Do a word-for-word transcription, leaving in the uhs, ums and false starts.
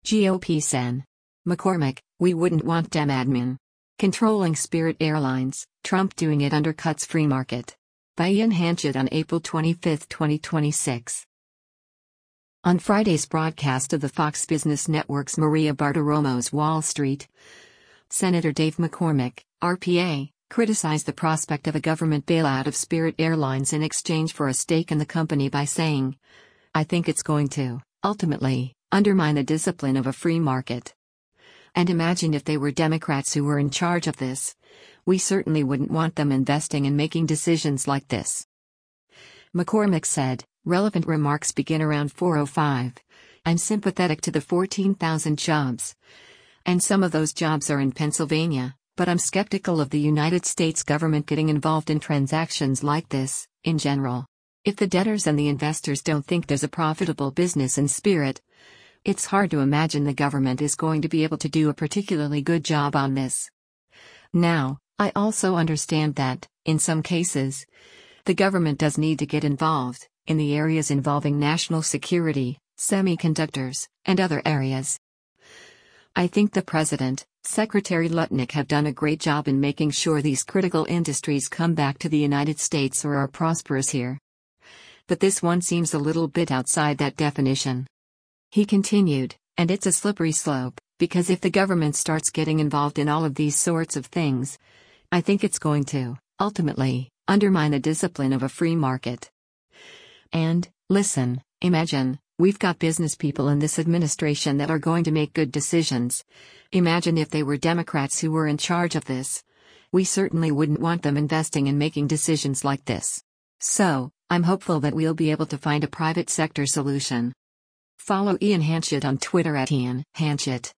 G O P Sen. McCormick, we wouldn't want dem admin. Controlling Spirit Airlines, Trump doing it undercuts free market. By Ian Hanchett on April twenty-fifth, twenty twenty-six. On Friday's broadcast of the Fox Business Network's Maria Bartiromo's Wall Street, Senator Dave McCormick, R P A, criticized the prospect of a government bailout of Spirit Airlines in exchange for a stake in the company by saying, "I think it's going to, ultimately, undermine the discipline of a free market. And imagine if they were Democrats who were in charge of this. We certainly wouldn't want them investing and making decisions like this." McCormick said, relevant remarks begin around four oh five. "I'm sympathetic to the fourteen thousand jobs. And some of those jobs are in Pennsylvania, but I'm skeptical of the United States government getting involved in transactions like this, in general. If the debtors and the investors don't think there's a profitable business in Spirit, it's hard to imagine the government is going to be able to do a particularly good job on this. Now, I also understand that, in some cases, the government does need to get involved, in the areas involving national security, semiconductors, and other areas. I think the President, Secretary Lutnick have done a great job in making sure these critical industries come back to the United States or are prosperous here. But this one seems a little bit outside that definition." He continued, "And it's a slippery slope, because if the government starts getting involved in all of these sorts of things, I think it's going to, ultimately, undermine the discipline of a free market. And, listen, imagine, we've got business people in this administration that are going to make good decisions. Imagine if they were Democrats who were in charge of this. We certainly wouldn't want them investing and making decisions like this. So, I'm hopeful that we'll be able to find a private sector solution." Follow Ian Hanchett on Twitter at Ian Hanchett.